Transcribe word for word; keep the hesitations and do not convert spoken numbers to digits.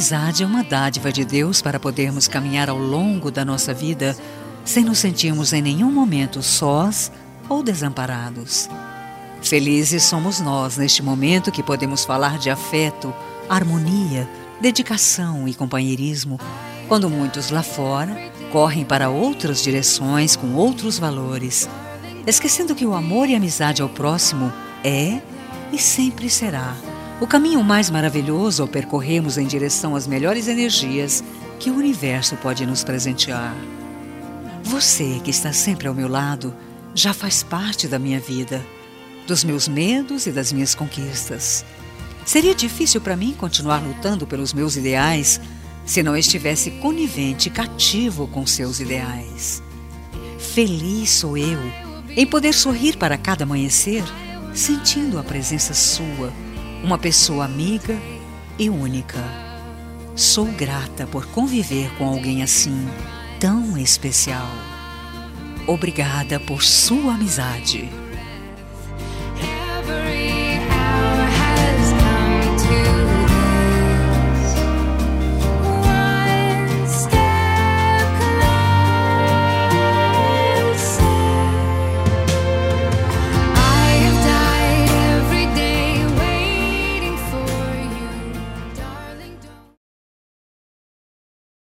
amizade é uma dádiva de Deus para podermos caminhar ao longo da nossa vida sem nos sentirmos em nenhum momento sós ou desamparados. Felizes somos nós neste momento que podemos falar de afeto, harmonia, dedicação e companheirismo, quando muitos lá fora correm para outras direções com outros valores, esquecendo que o amor e a amizade ao próximo é e sempre será o caminho mais maravilhoso ao percorrermos em direção às melhores energias que o universo pode nos presentear. Você que está sempre ao meu lado já faz parte da minha vida, dos meus medos e das minhas conquistas. Seria difícil para mim continuar lutando pelos meus ideais se não estivesse conivente e cativo com seus ideais. Feliz sou eu em poder sorrir para cada amanhecer, sentindo a presença sua, uma pessoa amiga e única. Sou grata por conviver com alguém assim, tão especial. Obrigada por sua amizade.